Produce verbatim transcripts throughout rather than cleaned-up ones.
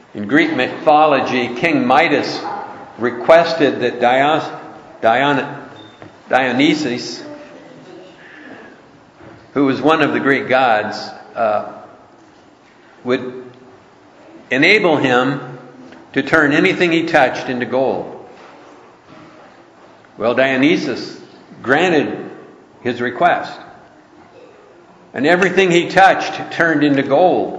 In Greek mythology, King Midas requested that Dion, Dion, Dionysus, who was one of the Greek gods, uh, would enable him to turn anything he touched into gold. Well, Dionysus granted his request, and everything he touched turned into gold.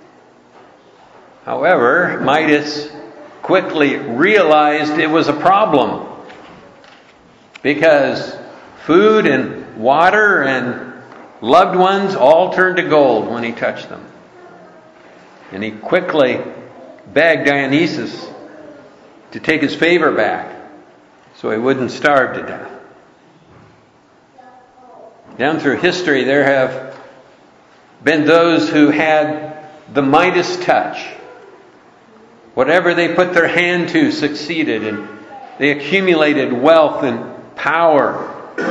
However, Midas quickly realized it was a problem, because food and water and loved ones all turned to gold when he touched them. And he quickly begged Dionysus to take his favor back so he wouldn't starve to death. Down through history, there have been those who had the Midas touch. Whatever they put their hand to succeeded, and they accumulated wealth and power.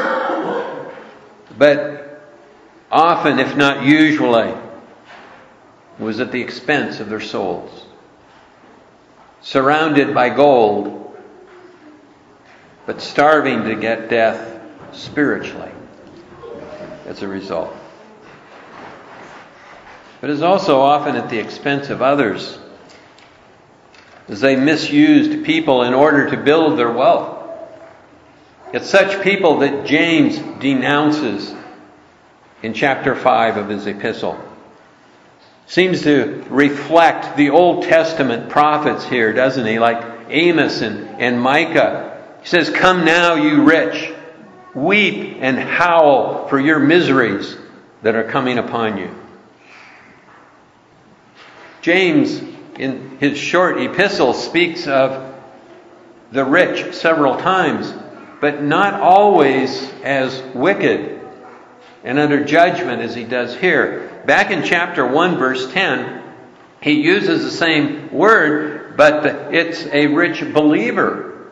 But often, if not usually, was at the expense of their souls. Surrounded by gold, but starving to get death spiritually as a result. But it is also often at the expense of others, as they misused people in order to build their wealth. It's such people that James denounces in chapter five of his epistle. Seems to reflect the Old Testament prophets here, doesn't he? Like Amos and, and Micah. He says, "Come now, you rich, weep and howl for your miseries that are coming upon you." James, in his short epistle, speaks of the rich several times, but not always as wicked and under judgment as he does here. Back in chapter one, verse ten, he uses the same word, but it's a rich believer.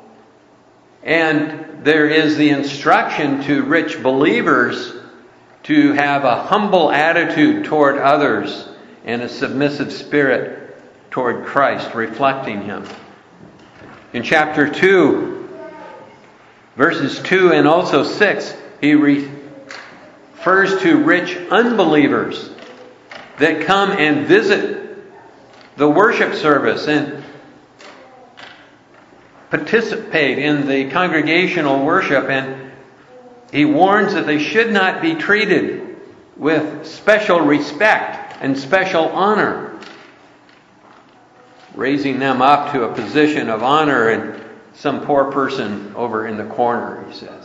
And there is the instruction to rich believers to have a humble attitude toward others and a submissive spirit toward Christ, reflecting Him. In chapter two, verses two and also six, he refers to rich unbelievers that come and visit the worship service and participate in the congregational worship, and he warns that they should not be treated with special respect and special honor, raising them up to a position of honor and some poor person over in the corner, he says.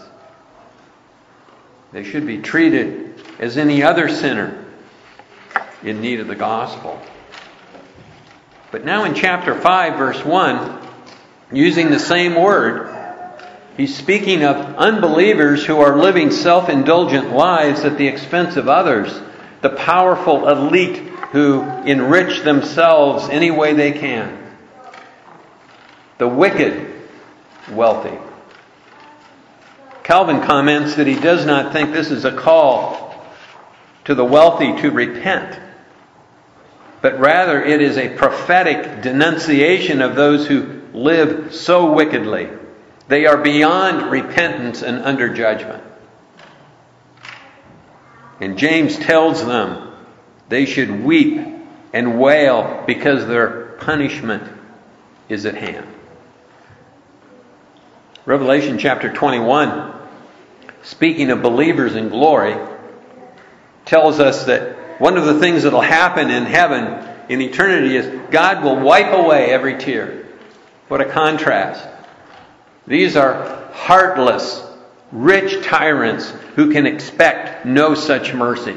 They should be treated as any other sinner in need of the gospel. But now in chapter five, verse one, using the same word, he's speaking of unbelievers who are living self-indulgent lives at the expense of others, the powerful elite who enrich themselves any way they can, the wicked wealthy. Calvin comments that he does not think this is a call to the wealthy to repent, but rather it is a prophetic denunciation of those who live so wickedly. They are beyond repentance and under judgment. And James tells them they should weep and wail because their punishment is at hand. Revelation chapter twenty-one, speaking of believers in glory, tells us that one of the things that will happen in heaven in eternity is God will wipe away every tear. What a contrast. These are heartless, rich tyrants who can expect no such mercy.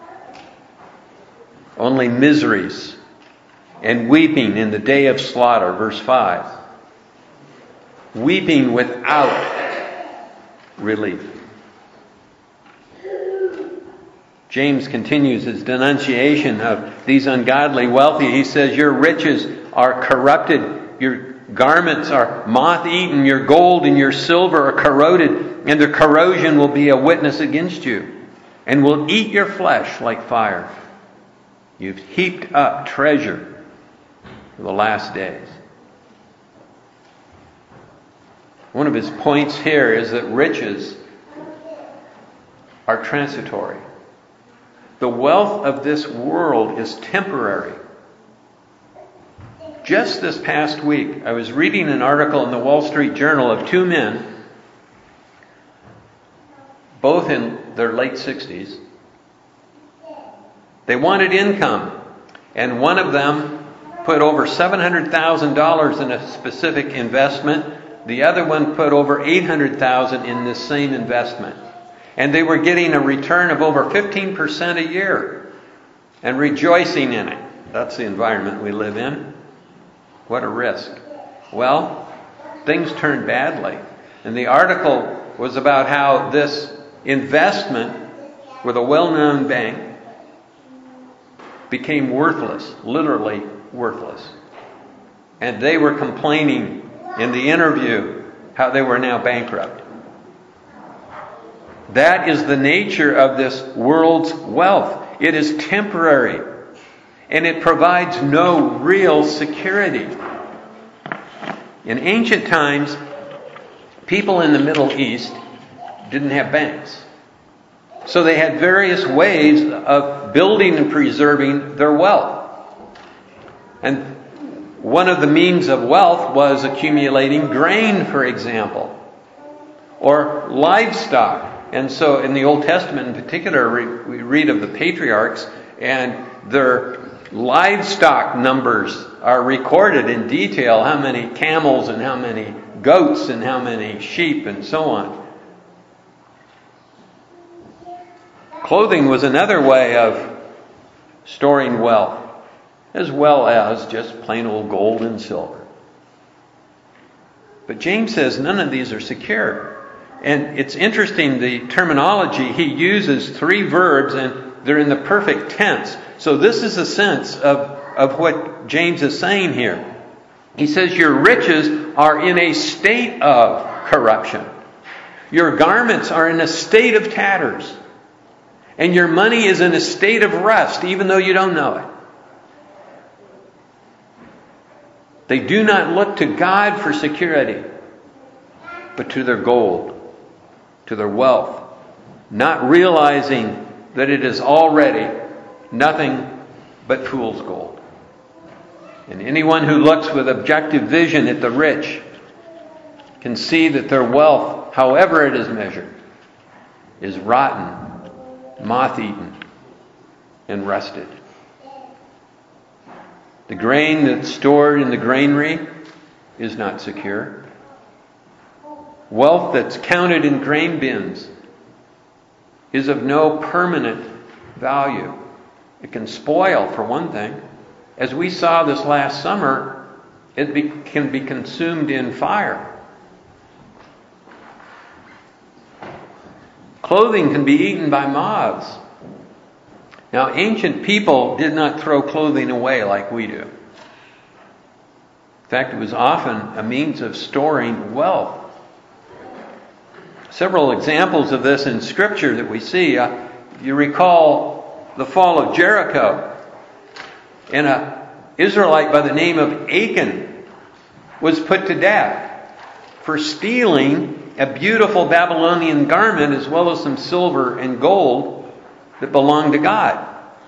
Only miseries and weeping in the day of slaughter, verse five. Weeping without relief. James continues his denunciation of these ungodly wealthy. He says, your riches are corrupted, your garments are moth-eaten, your gold and your silver are corroded, and the corrosion will be a witness against you, and will eat your flesh like fire. You've heaped up treasure for the last days. One of his points here is that riches are transitory. The wealth of this world is temporary. Just this past week, I was reading an article in the Wall Street Journal of two men, both in their late sixties. They wanted income, and one of them put over seven hundred thousand dollars in a specific investment. The other one put over eight hundred thousand dollars in this same investment. And they were getting a return of over fifteen percent a year and rejoicing in it. That's the environment we live in. What a risk. Well, things turned badly. And the article was about how this investment with a well-known bank became worthless, literally worthless. And they were complaining in the interview how they were now bankrupt. That is the nature of this world's wealth. It is temporary, and it provides no real security. In ancient times, people in the Middle East didn't have banks. So they had various ways of building and preserving their wealth. And one of the means of wealth was accumulating grain, for example, or livestock. And so in the Old Testament in particular, we read of the patriarchs, and their livestock numbers are recorded in detail, how many camels and how many goats and how many sheep and so on. Clothing was another way of storing wealth, as well as just plain old gold and silver. But James says none of these are secure. And it's interesting, the terminology, he uses three verbs and they're in the perfect tense. So this is a sense of, of what James is saying here. He says your riches are in a state of corruption. Your garments are in a state of tatters. And your money is in a state of rust, even though you don't know it. They do not look to God for security, but to their gold, to their wealth, not realizing that it is already nothing but fool's gold. And anyone who looks with objective vision at the rich can see that their wealth, however it is measured, is rotten, moth-eaten, and rusted. The grain that's stored in the granary is not secure. Wealth that's counted in grain bins is of no permanent value. It can spoil, for one thing. As we saw this last summer, it be, can be consumed in fire. Clothing can be eaten by moths. Now, ancient people did not throw clothing away like we do. In fact, it was often a means of storing wealth. Several examples of this in Scripture that we see. Uh, you recall the fall of Jericho, and an Israelite by the name of Achan was put to death for stealing a beautiful Babylonian garment as well as some silver and gold that belonged to God.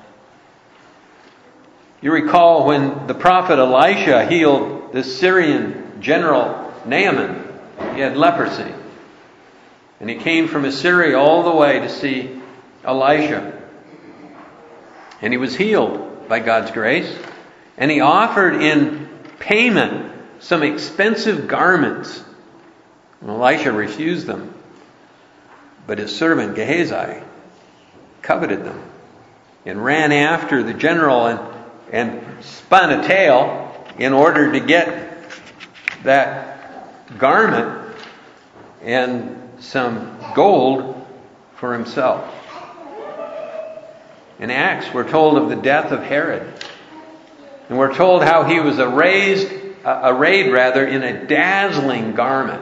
You recall when the prophet Elisha healed the Syrian general Naaman. He had leprosy. And he came from Assyria all the way to see Elisha. And he was healed by God's grace. And he offered in payment some expensive garments. And Elisha refused them. But his servant Gehazi coveted them and ran after the general and, and spun a tale in order to get that garment and some gold for himself. In Acts, we're told of the death of Herod. And we're told how he was arrayed, uh, arrayed rather, in a dazzling garment.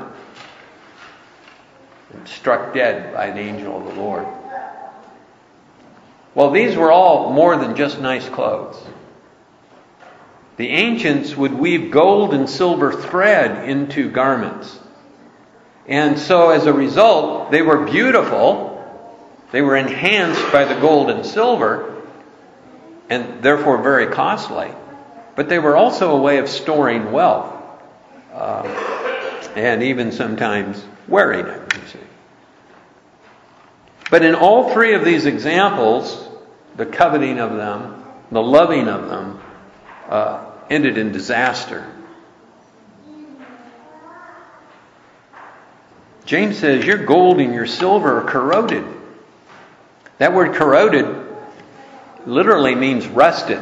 And struck dead by an angel of the Lord. Well, these were all more than just nice clothes. The ancients would weave gold and silver thread into garments. And so as a result, they were beautiful. They were enhanced by the gold and silver, and therefore very costly. But they were also a way of storing wealth, uh, and even sometimes wearing it, you see. But in all three of these examples, the coveting of them, the loving of them, uh, ended in disaster. James says, your gold and your silver are corroded. That word corroded literally means rusted.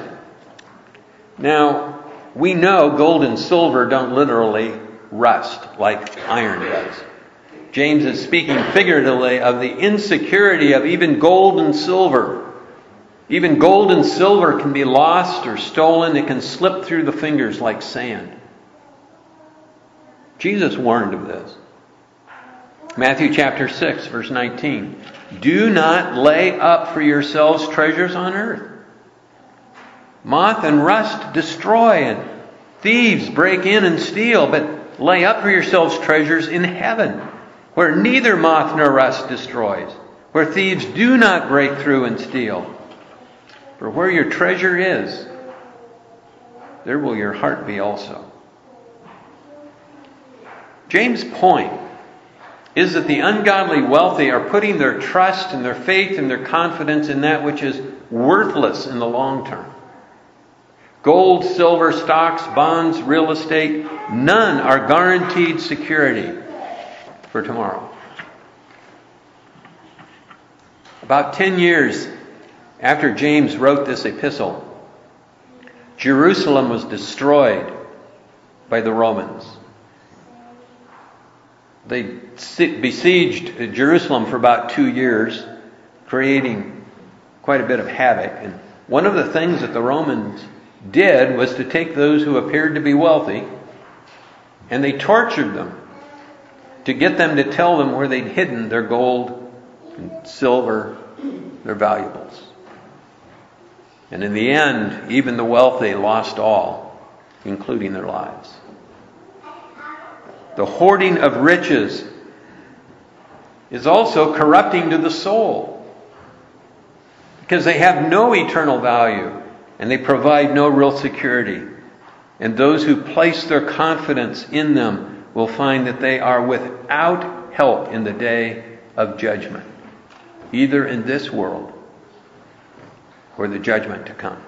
Now, we know gold and silver don't literally rust like iron does. James is speaking figuratively of the insecurity of even gold and silver. Even gold and silver can be lost or stolen. It can slip through the fingers like sand. Jesus warned of this. Matthew chapter six, verse nineteen. Do not lay up for yourselves treasures on earth. Moth and rust destroy, and thieves break in and steal, but lay up for yourselves treasures in heaven, where neither moth nor rust destroys, where thieves do not break through and steal. For where your treasure is, there will your heart be also. James' point is that the ungodly wealthy are putting their trust and their faith and their confidence in that which is worthless in the long term. Gold, silver, stocks, bonds, real estate, none are guaranteed security for tomorrow. About ten years after James wrote this epistle, Jerusalem was destroyed by the Romans. They besieged Jerusalem for about two years, creating quite a bit of havoc. And one of the things that the Romans did was to take those who appeared to be wealthy, and they tortured them to get them to tell them where they'd hidden their gold and silver, their valuables. And in the end, even the wealthy lost all, including their lives. The hoarding of riches is also corrupting to the soul, because they have no eternal value and they provide no real security. And those who place their confidence in them will find that they are without help in the day of judgment, either in this world or the judgment to come.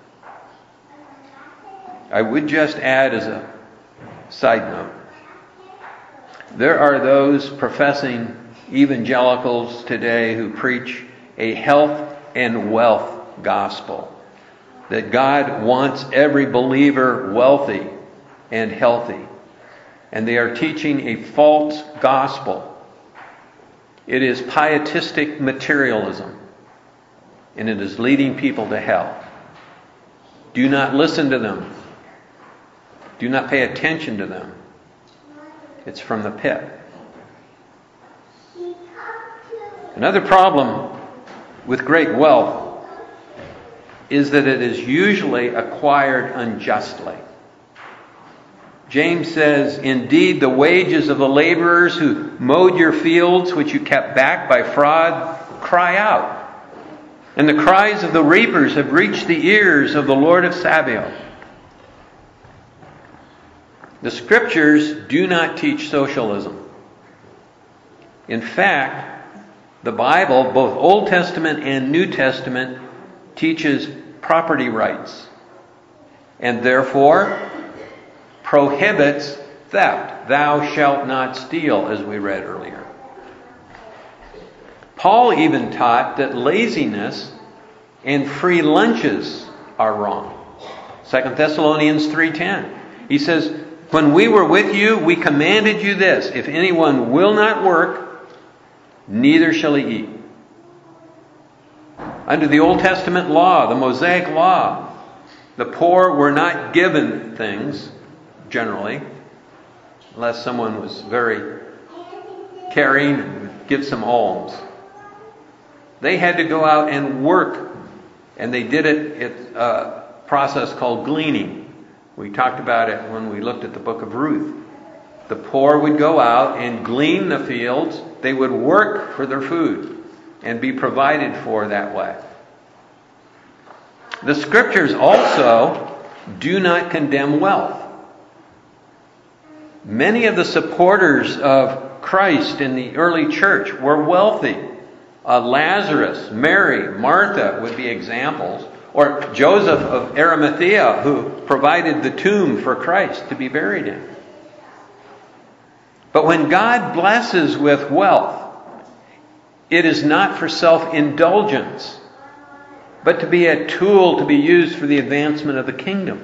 I would just add as a side note, there are those professing evangelicals today who preach a health and wealth gospel. That God wants every believer wealthy and healthy. And they are teaching a false gospel. It is pietistic materialism. And it is leading people to hell. Do not listen to them. Do not pay attention to them. It's from the pit. Another problem with great wealth is that it is usually acquired unjustly. James says, indeed, the wages of the laborers who mowed your fields, which you kept back by fraud, cry out. And the cries of the reapers have reached the ears of the Lord of Sabaoth. The Scriptures do not teach socialism. In fact, the Bible, both Old Testament and New Testament, teaches property rights, and therefore prohibits theft. Thou shalt not steal, as we read earlier. Paul even taught that laziness and free lunches are wrong. Second Thessalonians three ten. He says, when we were with you, we commanded you this: if anyone will not work, neither shall he eat. Under the Old Testament law, the Mosaic law, the poor were not given things, generally, unless someone was very caring and would give some alms. They had to go out and work, and they did it at a process called gleaning. We talked about it when we looked at the book of Ruth. The poor would go out and glean the fields. They would work for their food and be provided for that way. The scriptures also do not condemn wealth. Many of the supporters of Christ in the early church were wealthy. Uh, Lazarus, Mary, Martha would be examples. Or Joseph of Arimathea, who provided the tomb for Christ to be buried in. But when God blesses with wealth, it is not for self-indulgence, but to be a tool to be used for the advancement of the kingdom.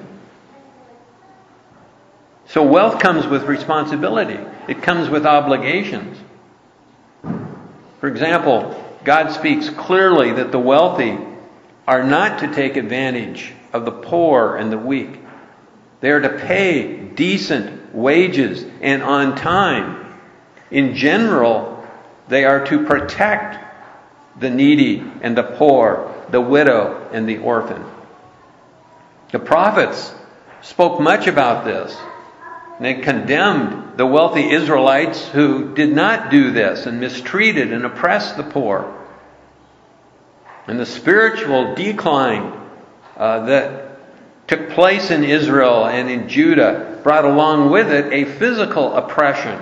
So wealth comes with responsibility. It comes with obligations. For example, God speaks clearly that the wealthy are not to take advantage of the poor and the weak. They are to pay decent wages and on time. In general, they are to protect the needy and the poor, the widow and the orphan. The prophets spoke much about this. They condemned the wealthy Israelites who did not do this and mistreated and oppressed the poor. And the spiritual decline uh, that took place in Israel and in Judah brought along with it a physical oppression.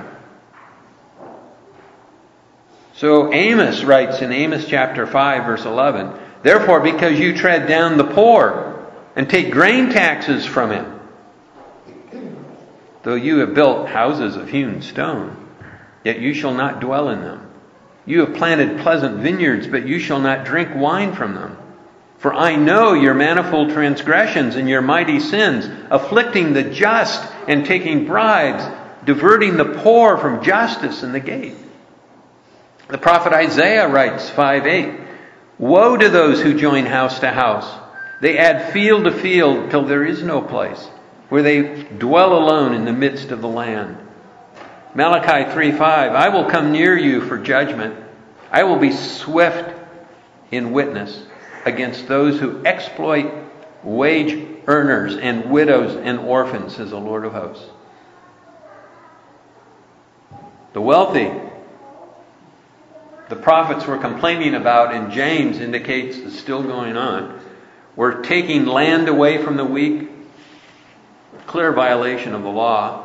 So Amos writes in Amos chapter five, verse eleven, "Therefore, because you tread down the poor and take grain taxes from him, though you have built houses of hewn stone, yet you shall not dwell in them. You have planted pleasant vineyards, but you shall not drink wine from them. For I know your manifold transgressions and your mighty sins, afflicting the just and taking bribes, diverting the poor from justice and the gate." The prophet Isaiah writes, five eight, "Woe to those who join house to house. They add field to field till there is no place, where they dwell alone in the midst of the land." Malachi three five, "I will come near you for judgment. I will be swift in witness against those who exploit wage earners and widows and orphans, says the Lord of hosts." The wealthy, the prophets were complaining about, and James indicates is still going on, were taking land away from the weak, clear violation of the law.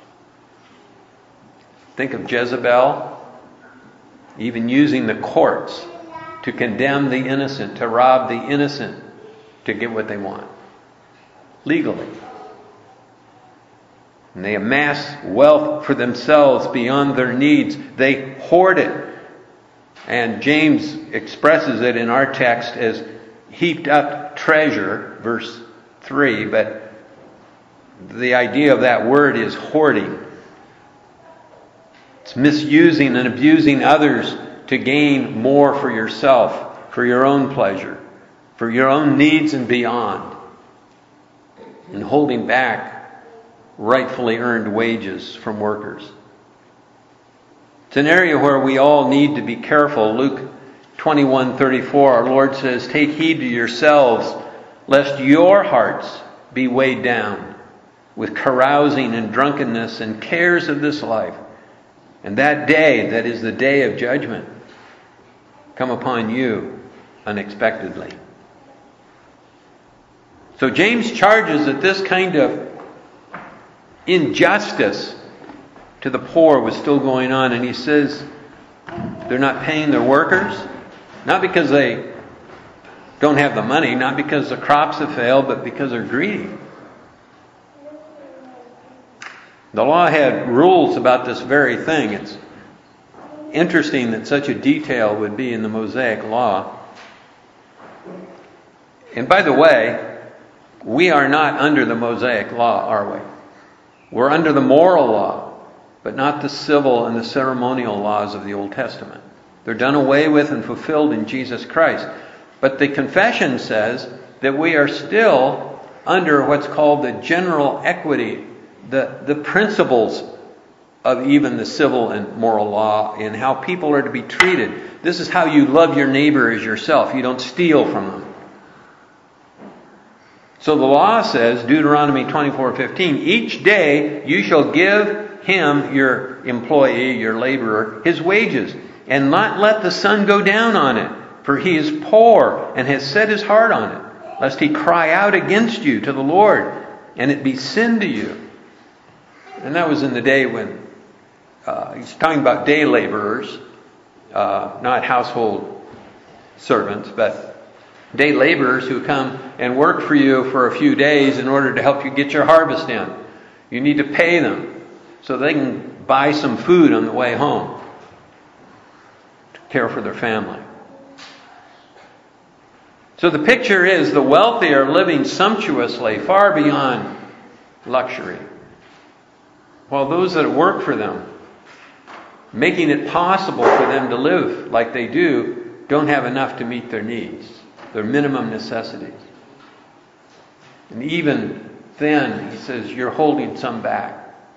Think of Jezebel, even using the courts to condemn the innocent, to rob the innocent, to get what they want, legally. And they amass wealth for themselves beyond their needs. They hoard it. And James expresses it in our text as heaped up treasure, verse three, but the idea of that word is hoarding. It's misusing and abusing others to gain more for yourself, for your own pleasure, for your own needs and beyond, and holding back rightfully earned wages from workers. It's an area where we all need to be careful. Luke twenty-one thirty-four, our Lord says, "Take heed to yourselves, lest your hearts be weighed down with carousing and drunkenness and cares of this life, and that day, that is the day of judgment, come upon you unexpectedly." So James charges that this kind of injustice to the poor was still going on, and he says they're not paying their workers, not because they don't have the money, not because the crops have failed, but because they're greedy. The law had rules about this very thing. It's interesting that such a detail would be in the Mosaic Law. And by the way, we are not under the Mosaic Law, are we? We're under the moral law, but not the civil and the ceremonial laws of the Old Testament. They're done away with and fulfilled in Jesus Christ. But the confession says that we are still under what's called the general equity, the, the principles of even the civil and moral law, and how people are to be treated. This is how you love your neighbor as yourself. You don't steal from them. So the law says, Deuteronomy twenty-four fifteen, each day you shall give him, your employee, your laborer, his wages, and not let the sun go down on it, for he is poor and has set his heart on it, lest he cry out against you to the Lord, and it be sin to you. And that was in the day when, uh, he's talking about day laborers, uh, not household servants, but day laborers who come and work for you for a few days in order to help you get your harvest in. You need to pay them so they can buy some food on the way home to care for their family. So the picture is the wealthy are living sumptuously, far beyond luxury, while those that work for them, making it possible for them to live like they do, don't have enough to meet their needs, their minimum necessities. And even then, he says, you're holding some back.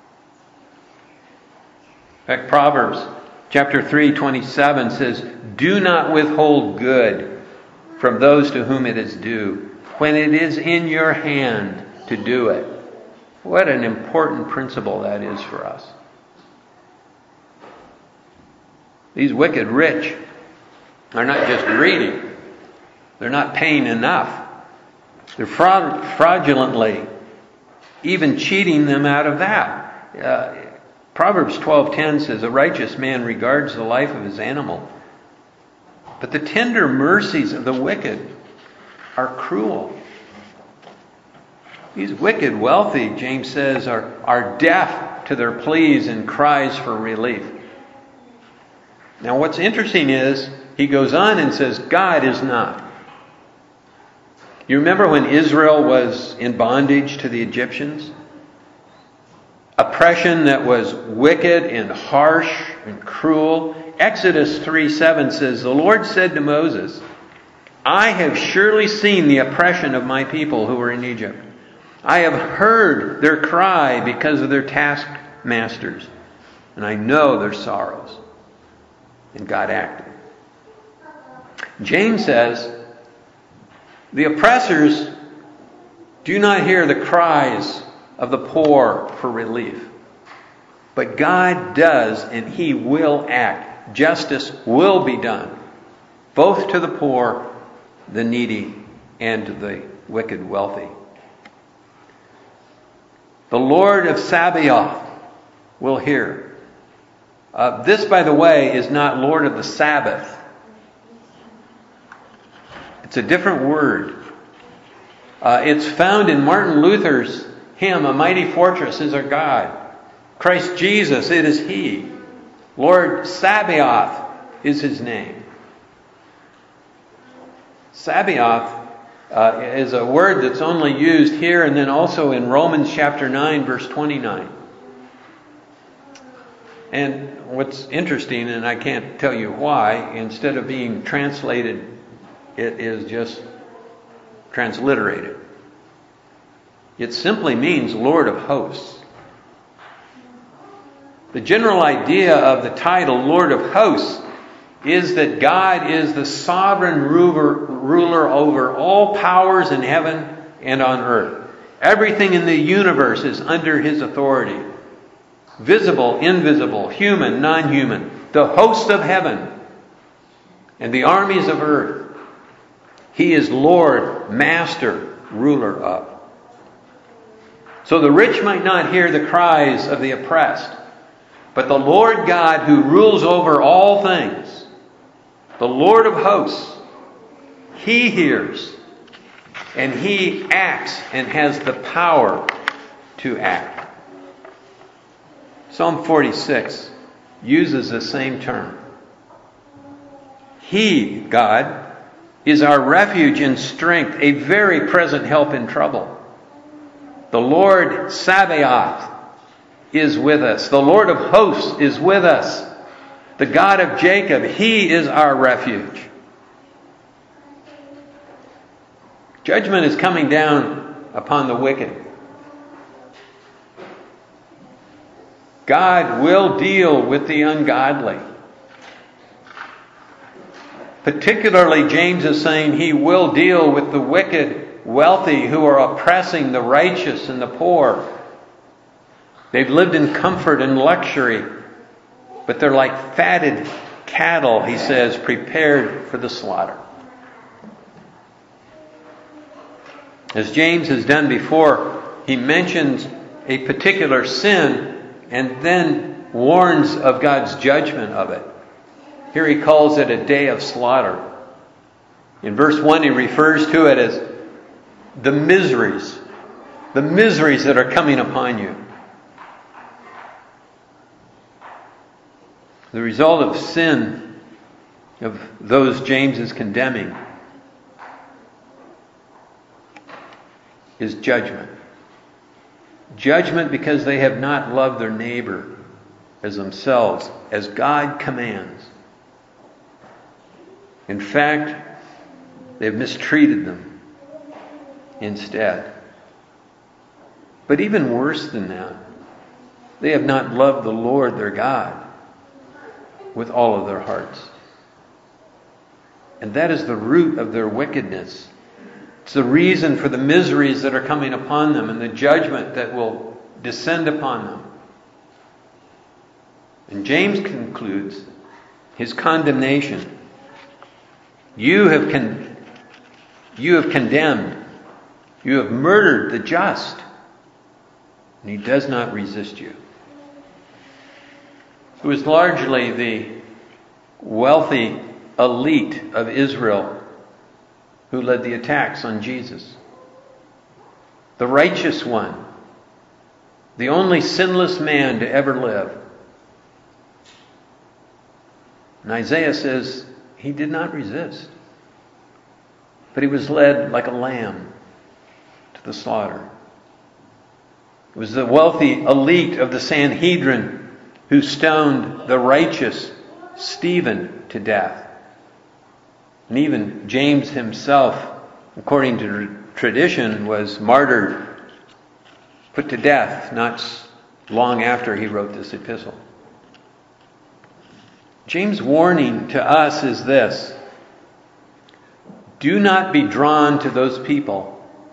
In fact, Proverbs chapter three, twenty-seven says, do not withhold good from those to whom it is due, when it is in your hand to do it. What an important principle that is for us. These wicked rich are not just greedy. They're not paying enough. They're fraud- fraudulently even cheating them out of that. Uh, Proverbs twelve ten says, a righteous man regards the life of his animal, but the tender mercies of the wicked are cruel. These wicked wealthy, James says, are, are deaf to their pleas and cries for relief. Now what's interesting is, he goes on and says, God is not. You remember when Israel was in bondage to the Egyptians? Oppression that was wicked and harsh and cruel. Exodus three seven says, the Lord said to Moses, I have surely seen the oppression of my people who are in Egypt. I have heard their cry because of their taskmasters, and I know their sorrows. And God acted. James says, the oppressors do not hear the cries of the poor for relief. But God does, and He will act. Justice will be done, both to the poor, the needy, and to the wicked wealthy. The Lord of Sabaoth will hear. Uh, this, by the way, is not Lord of the Sabbath. It's a different word. Uh, it's found in Martin Luther's hymn, A Mighty Fortress is Our God. Christ Jesus, it is He. Lord Sabaoth is His name. Sabaoth uh, is a word that's only used here and then also in Romans chapter nine, verse twenty-nine. And what's interesting, and I can't tell you why, instead of being translated, it is just transliterated. It simply means Lord of Hosts. The general idea of the title Lord of Hosts is that God is the sovereign ruler, ruler over all powers in heaven and on earth. Everything in the universe is under His authority. Visible, invisible, human, non-human. The hosts of heaven and the armies of earth. He is Lord, Master, ruler of. So the rich might not hear the cries of the oppressed, but the Lord God who rules over all things, the Lord of hosts, He hears and He acts and has the power to act. Psalm forty-six uses the same term. He, God, is our refuge and strength, a very present help in trouble. The Lord Sabaoth is with us. The Lord of hosts is with us. The God of Jacob, He is our refuge. Judgment is coming down upon the wicked. God will deal with the ungodly. Particularly, James is saying He will deal with the wicked wealthy who are oppressing the righteous and the poor. They've lived in comfort and luxury, but they're like fatted cattle, he says, prepared for the slaughter. As James has done before, he mentions a particular sin and then warns of God's judgment of it. Here he calls it a day of slaughter. In verse one, he refers to it as the miseries, the miseries that are coming upon you. The result of sin, of those James is condemning, is judgment. Judgment because they have not loved their neighbor as themselves, as God commands. In fact, they've mistreated them instead. But even worse than that, they have not loved the Lord their God with all of their hearts. And that is the root of their wickedness. It's the reason for the miseries that are coming upon them and the judgment that will descend upon them. And James concludes his condemnation. You have con- you have condemned, you have murdered the just, and he does not resist you. It was largely the wealthy elite of Israel who led the attacks on Jesus. The righteous one, the only sinless man to ever live. And Isaiah says he did not resist, but he was led like a lamb to the slaughter. It was the wealthy elite of the Sanhedrin who stoned the righteous Stephen to death. And even James himself, according to tradition, was martyred, put to death, not long after he wrote this epistle. James' warning to us is this: do not be drawn to those people.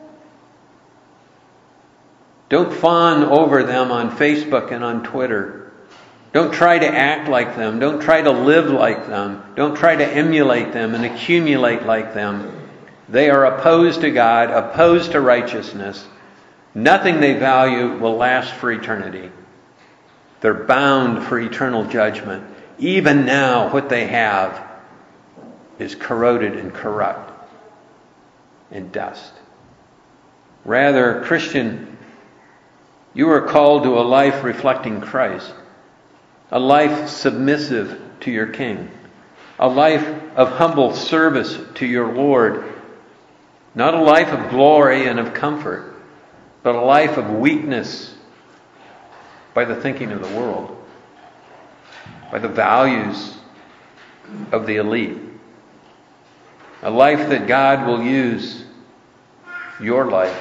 Don't fawn over them on Facebook and on Twitter. Don't try to act like them. Don't try to live like them. Don't try to emulate them and accumulate like them. They are opposed to God, opposed to righteousness. Nothing they value will last for eternity. They're bound for eternal judgment. Even now, what they have is corroded and corrupt and dust. Rather, Christian, you are called to a life reflecting Christ. A life submissive to your King. A life of humble service to your Lord. Not a life of glory and of comfort, but a life of weakness by the thinking of the world, by the values of the elite. A life that God will use, your life,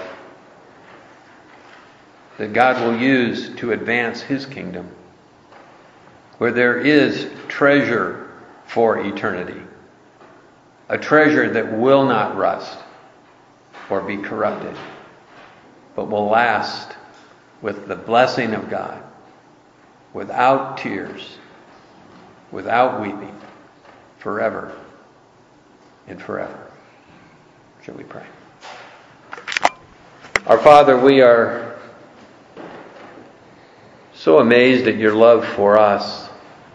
that God will use to advance His kingdom, where there is treasure for eternity. A treasure that will not rust or be corrupted, but will last with the blessing of God, without tears, without weeping, forever and forever. Shall we pray? Our Father, we are so amazed at your love for us.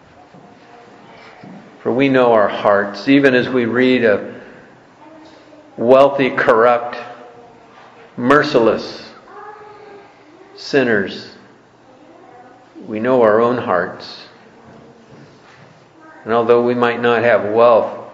For we know our hearts, even as we read of wealthy, corrupt, merciless sinners. We know our own hearts. And although we might not have wealth,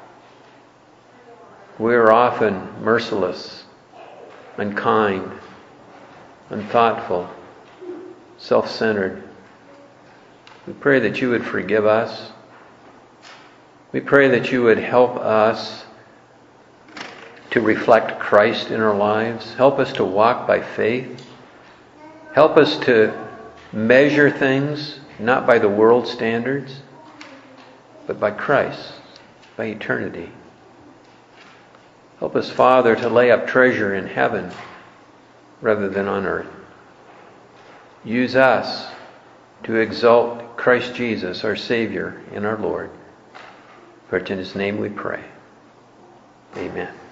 we are often merciless, unkind, unthoughtful, self-centered. We pray that you would forgive us. We pray that you would help us to reflect Christ in our lives. Help us to walk by faith. Help us to measure things not by the world's standards, but by Christ, by eternity. Help us, Father, to lay up treasure in heaven rather than on earth. Use us to exalt Christ Jesus, our Savior and our Lord. For it's in His name we pray. Amen.